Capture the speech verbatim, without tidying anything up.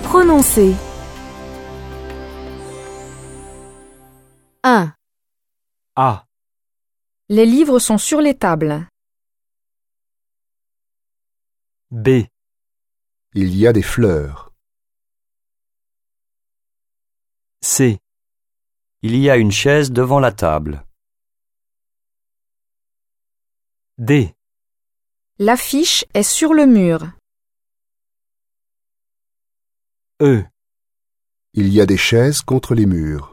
Prononcer. un. A. Les livres sont sur les tables. B. Il y a des fleurs. C. Il y a une chaise devant la table. D. L'affiche est sur le mur. E. Il y a des chaises contre les murs.